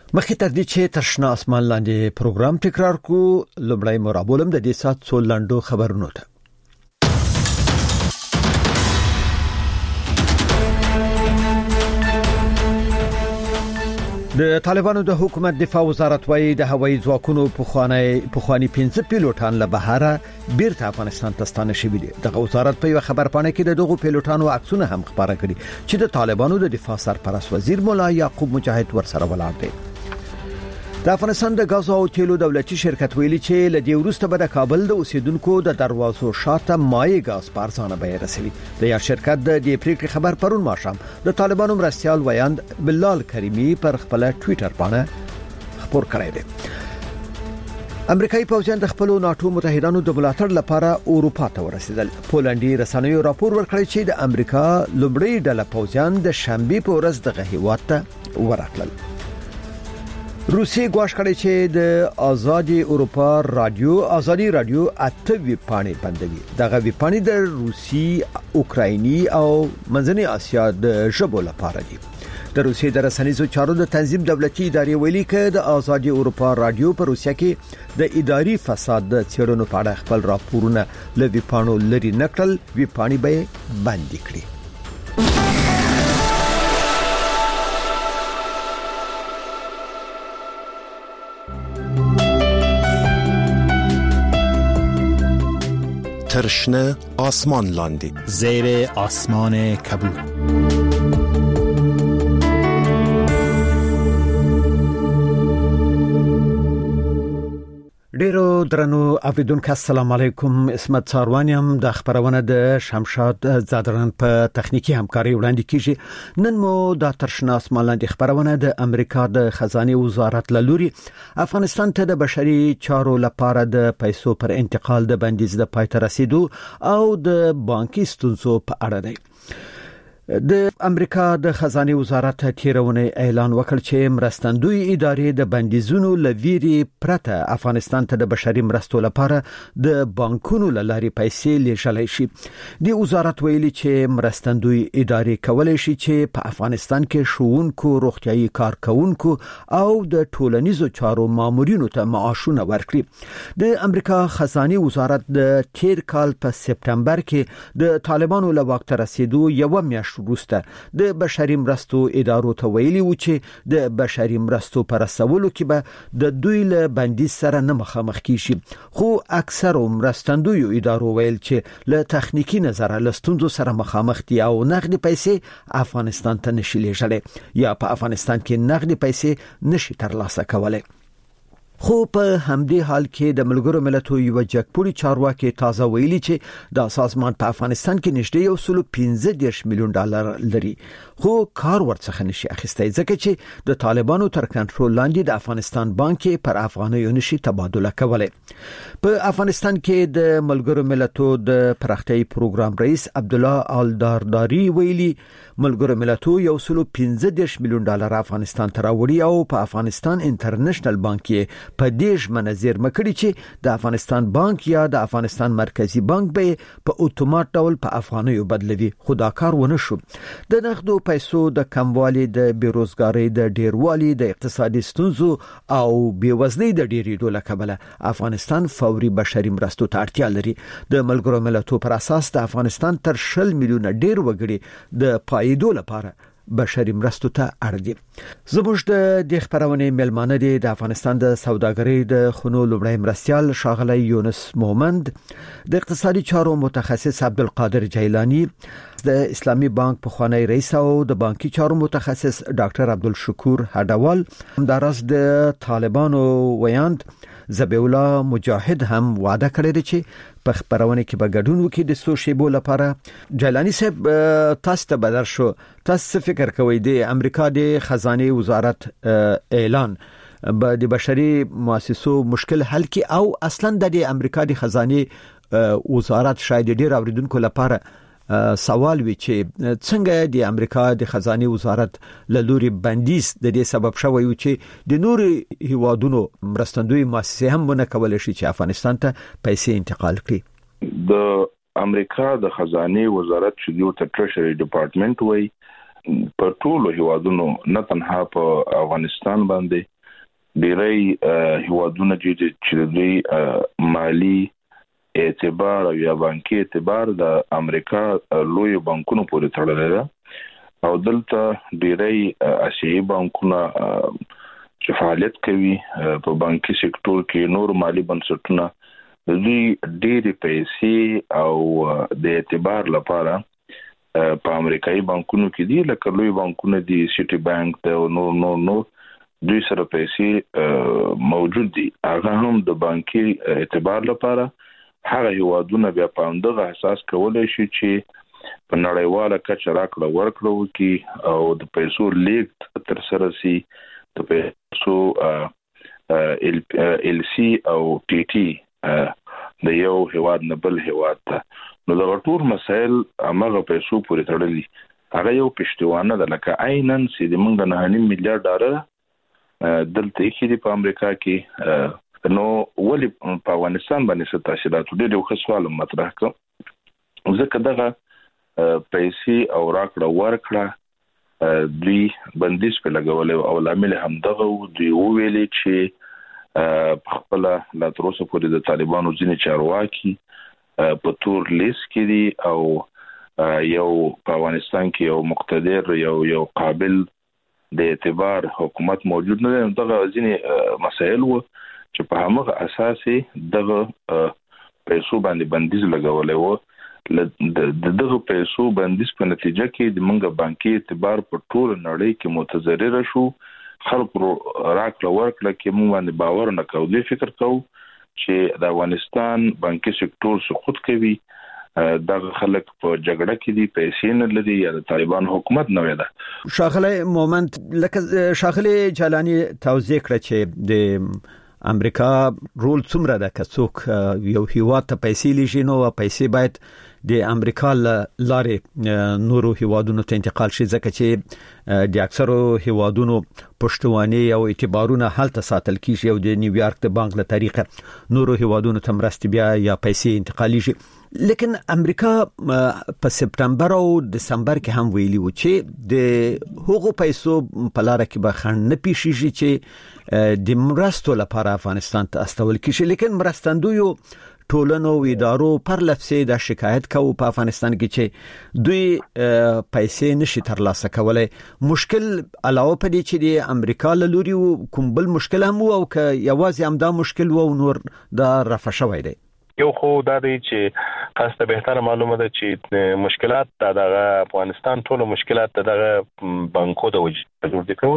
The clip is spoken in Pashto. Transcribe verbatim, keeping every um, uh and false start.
مخکې تر دې چې تر شنه اسمان لاندې پروګرام تکرار کو لومړی مرابولم د دې سات څو لاندو خبرونو ته. د طالبانو د حکومت دفاع وزارت وايي د هوایي ځواکونو پخوانی پخوانی پنځه پیلوټان له بهره بیرته افغانستان ته ستانه شوي دي. د وزارت په خبر پاڼه کې د دغو پیلوټانو عکسونه هم خبره کړي چې د طالبانو د دفاع سرپرست وزیر مولا یعقوب مجاهد ورسره ولاړ دي. د افغانستان د غاز او تیلو دولتي شرکت ویلي چې له دې وروسته به د کابل د اوسیدونکو د دروازو شاته مایع غاز په ارزانه بیه رسوي. د یا شرکت د دې پریکړې خبر پرون ماښام د طالبانو مرستيال ویاند بلال کریمی پر خپل ټوئیټر باندې خبر کړی دی. امریکایي پوځیان د خپل ناتو متحدانو د ملاتړ لپاره اروپا ته ورسېدل. پولنډي رسنیو راپور ورکړی چې د امریکا لومړی ډله پوځیان د شنبه په ورځ د هیواد ته ورغلل. روسي ګواښ کړی چې د آزادي اروپا رادیو آزادي رادیو اته وی پاڼې بندوي. دغه وی پاڼې د روسي، اوکرایني او منځنۍ اسیا د ژبو لپاره دي. د روسي د رسنیزو چارو د تنظیم دولتي ادارې ویلي چې د آزادي اروپا رادیو په روسیا کې د اداري فساد د څېړنو په اړه خپل راپورونه له وی پاڼو لري نکړل. وی پاڼې به بند کړي. ترشنه آسمان لاندې زیر آسمان کبود. ډیرو درنو اوریدونکو السلام علیکم. اسمت ساروانیم د خبرونه د شمشاد زادران په تخنیکی همکاري وړاندې کیږي. نن مو د ترشنه اسمان لاندې خبرونه د امریکا د خزانه وزارت لوري افغانستان ته د بشري چارو لپاره د پیسو پر انتقال د بندیز د پای ته رسیدو او د بانکي ستونزو په اړه دی. د امریکا د خزانه وزارت تیرونه اعلان وکړ چې مرستندوی ادارې د بندیزونو لویری پرته افغانستان ته د بشري مرستو لپاره د بانکونو لاري پیسې لیږلای شي. د وزارت ویلي چې مرستندوی ادارې کولای شي چې په افغانستان کې شوونکو روغتيایي کارکونکو او د ټولنیزو چارو مامورینو ته معاشونه ورکړي. د امریکا خزانه وزارت د تیر کال په سپتمبر کې د طالبانو له واک ته رسیدو یو میاشت وروسته د بشري مرستو ادارو ته ویلي و چې د بشري مرستو پر رسولو کې به د دوی له بندیز سره نه مخامخ کیږي. خو اکثر مرستندوی ادارو ویل چې له تخنیکی نظر له ستونزو سره مخامخ دي او نغدي پیسې افغانستان ته نشي لیږلای یا په افغانستان کې نغدي پیسې نشي ترلاسه کولای. خو په همدې حال کې د ملګرو ملتونو یو جګپوړي چارواکي تازه ویلي چې د سازمان په افغانستان کې نږدې یو سل پنځه دېرش میلیون ډالر لري. خو کار ورڅخه نشي اخیستای ځکه چې د طالبانو تر کنټرول لاندې د افغانستان بانک پر افغانیو نشي تبادله کولای. په افغانستان کې د ملګرو ملتونو د پراختیايي پروګرام رئیس عبد الله الدارداری ویلي ملګرو ملتونو یو سل پنځه دېرش میلیون ډالر افغانستان ته راوړي او په افغانستان انټرنیشنل بانک کې په دیش منظر مکړي چې د افغانستان بانک یا د افغانستان مرکزی بانک به په اتومات ډول په افغانیو بدلوي. خدا کار ونه شو. د نغدو پیسو د کموالي د بیروزګاری د ډیروالي د اقتصادي ستونزو او بیوزنۍ د ډیریدو له کبله افغانستان فوري بشري مرستو ته اړتیا لري. د ملګرو ملتونو پر اساس د افغانستان تر شل میلیونه ډیر وګړي د پایدو لپاره بشري مرستو ته اړ دي. زموږ د خبرونه ملمانه دي د افغانستان د سوداګرۍ د خونو لومړی مرستيال شاغلی یونس مومند، د اقتصادي چارو متخصص عبدالقادر جیلانی، د اسلامي بانک پخوانی رئیس او د بانکي چارو متخصص ډاکټر عبدالشکور هډوال، همدارس د طالبانو ویاند ذبیح الله مجاهد هم وعده کړی دی چې په خبرونه کې به ګډون وکړي د سو شیبو لپاره. جیلانی صاحب تاسو ته بدر شو، تاسو فکر کوئ د امریکا د خزانه وزارت اعلان به د بشري مؤسسو مشکل حل کی او اصلا د امریکا د خزانه وزارت شاید ډیر اوریدونکو لپاره سوال وی چې څنګه د امریکا د خزانه وزارت لوري بندیز د دې سبب شوی و چې د نور هیوادونو مرستندوی مؤسسې هم ونه کولای شي چې افغانستان ته پیسې انتقال کړي. د امریکا د خزانه وزارت چې یو ته ټریشري ډپارټمنټ وای په ټولو هیوادونو نه تنها په افغانستان باندې ډېری هیوادونه چې د مالی اعتبار او یا بانکي اعتبار د امریکا لوی بانکونو پورې تړلې ده او دلته ډېری آسیایي بانکونه چې فعالیت کوي په بانکي سکتور کې نور مالی بنسټونه د دې ډېری پیسې او د اعتبار لپاره په امریکایي بانکونو کې دي لکه لوی بانکونه دي سټي بانک ته نور نور نور دوی سره پیسې موجود دي هغه هم د بانکي اعتبار لپاره هغه هیوادونه بیا په همدغه اساس کولای شي چې په نړیواله کچه راکړه ورکړه وکړي او د پیسو لیږد تر سره شي د پیسو ال سی او ټي ټي د یو هیواد نه بل هیواد ته نو د ټول مسایل هغه پیسو پورې تړلي هغه یو پښتوانه ده لکه عینن چې د موږ نه نیم میلیارډ ډالر دلته کې په امریکا کې نو ولی په افغانستان باندې څه تاثیرات ډېر ښه سوال مطرح کړ ځکه دغه پیسې او راکړه ورکړه دوی بندیز په لګول او لامل هم دغه دوی ویلي چې په خپل لا تر اوسه پورې د طالبانو ځینې چارواکي په تور لیست کې دي او یو په افغانستان کې یو مقتدر یو یو قابل د اعتبار حکومت موجود نه دی دغه ځینې مسایل وو چې په هغه اساس دغه پیسو باندې بندیز لګولې وو د دغه پیسو بندیز په نتیجه کې د منګه بانکي اعتبار په ټول نړۍ کې متضرر شو خلک راکړه ورکړه کې موږ باندې باور نه کوو دوی فکر کوو چې د افغانستان بانکي سکتور سقوط کوي دغه خلک په جګړه کې دي پیسې نه لري یا د طالبان حکومت نه وي ده شاغله مومنت لکه شاغله جلانی توضیح کړ چې د امریکا رول څومره ده که څوک یو هیواد ته پیسې لږی نو پیسې باید د امریکا لارې نورو هیوادونو ته انتقال شي ځکه چې د اکثرو هیوادونو پښتواني او اعتبارونه هلته ساتل کیږي او د نیویارک د بانک له طریقه نورو هیوادونو ته مرستې بیا یا پیسې انتقالیږي لیکن امریکا په سپتمبر او دسمبر کې هم ویلي و چې د هغو پیسو په لار کې به خنډ نه پیښیږي چې د مرستو لپاره افغانستان ته استول کیږي لیکن مرستندویو ټولنو و ادارو پر لفظي د شکایت کوي په افغانستان کې چې دوی پیسې نشي ترلاسه کولای مشکل علاوه په دې چې د امریکا له لوري کوم بل مشکل هم او که یوازې هم دا مشکل و نور دا رفع شوی دی یو خو دا دی چې خاصه بهتره معلومه ده چې مشکلات د افغانستان ټول مشکلات دغه بانکو د وجې جوړ دي